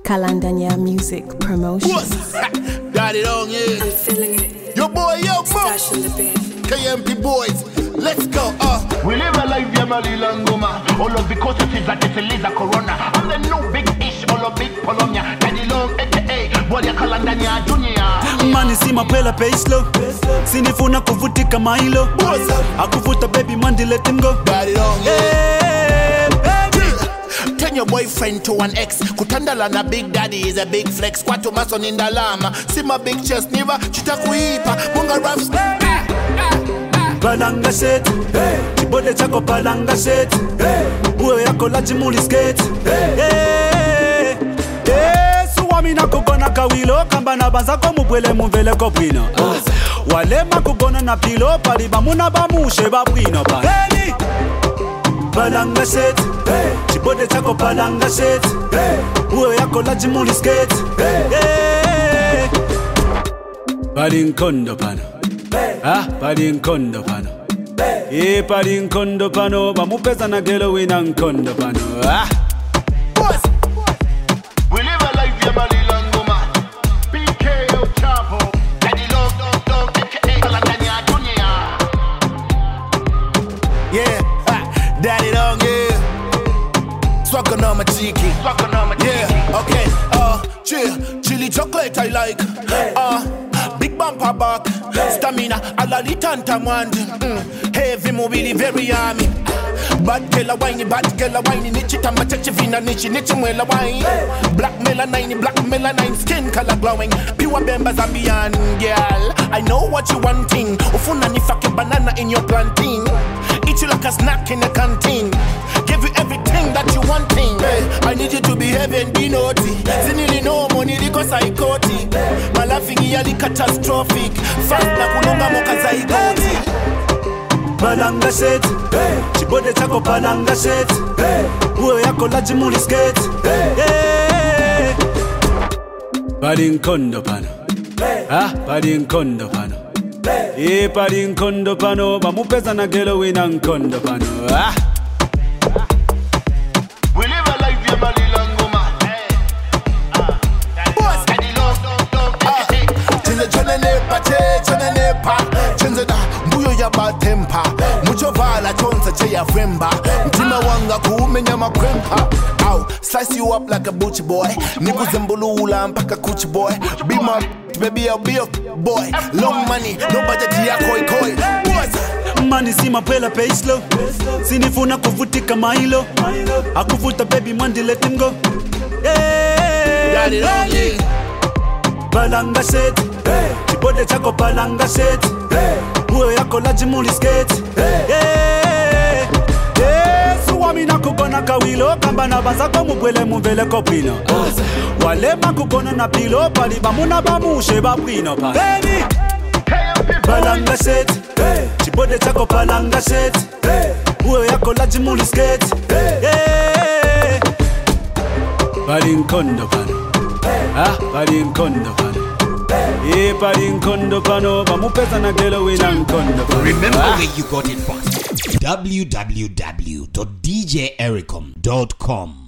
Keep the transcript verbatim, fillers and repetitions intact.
Kalandanya Music Promotions. Got it on, yeah. I'm feeling it. Yo, boy, yo, bro. Stash in the bed. K M P boys, let's go. Uh. We live a life, yeah, Malilangoma. All of because it is like it's a laser corona. I'm the new big ish, all of big Polonia. Daddy long, aka, boy, ya Kalandanya Junior. Mani si mapela pace-lo. Sinifuna kuvutika mailo. Akuvuta baby mandi let him go. Got it on, yeah. Hey, baby. Turn your boyfriend to an ex. Kutandala na big daddy is a big flex. Kwatu mason in the lama. See my big chest, never chita kuipa. Bunga raps. Palanga shit, hey. Chibode chako palanga shit, hey. Uwe yako la chimuli skate, hey. Hey. Hey. Suwami na kugona kawilo. Kamba na banza ko mubwele muvele kopino, uh. Walema kugona na pilo. Paliba muna bamushe babwino pa. Hey. Palanga shit, hey. Chibode chako palanga shit, hey. Uwe yako la chimuli skate, hey. Hey. Pali nkondo pano, ah, pali nkondo pano, eh, pali nkondo pano. Bamupeza na gelo wina nkondo pano, ah. We live a life, yeah, Malilangoma. B K O Chapo. Daddy long, long, long, aka Kalandanya Junior. Yeah, ha, daddy long, yeah. Swagger on my cheeky. Swagger on my Yeah, okay, uh, chill, chili chocolate I like, uh, big bumper back, stamina, alali tanta mwandi, mm, heavy mobili very army, bad girl a whiny, bad girl a whiny, nichi tamba chechi vina nichi, nichi mwela wine, black melanine, black melanine, skin color glowing, pure bembas and beyond, girl, I know what you wanting, ufuna ni fucking banana in your plantain, eat you like a snack in the canteen, give you everything that you wanting, hey, I need you to behave and be naughty, sinili no money because I caught it, my laughing yearly catastrophic, fast na kulunga moka zaigoti. Palanga shit, hey. Chibode chako palanga shit, hey. Uwe yako la chimuli skate, hey. Hey. Pali nkondo pano, ah, pali nkondo pano, eh, pali nkondo pano. Bamupeza na gelo wina nkondo pano, ah. We live a life, yeah, Malilangoma. Hey, ah, Boys, daddy long, long, long, aka. Chinze chone nepa, che chone nepa, chinze da mbuyo ya bad temper, mucho vala chonsa che ya fremba, mtima wanga kuumenya makrempa. Ow, slice you up like a butch boy, niku zembulula mpaka kuch boy, be my baby I'll be a boy, long money, no budget ya koi koi. Boys. Mani si mapela pace-lo. Sinifuna kuvutika mailo. Akuvuta baby mandi let him go. Hey. Got it on, yeah. Palanga shit, hey. Chibode chako palanga shit, hey. Uwe yako la chimuli skate, hey. Hey. Hey. Suwami na kugona kawilo. Kamba na banza ko mubwele muvele kopino, uh. Walema kugona na pilo. Paliba muna bamushe babwino pa. Baby palanga shit, hey. Chibode chako palanga shit, hey. Uwe yako la chimuli skate, hey. Hey. Pali nkondo pano, ah, pali nkondo pano, eh, pali nkondo pano. Bamupeza na gelo wina nkondo pano. Remember ah. where you got it from. w w w dot d j ericom dot com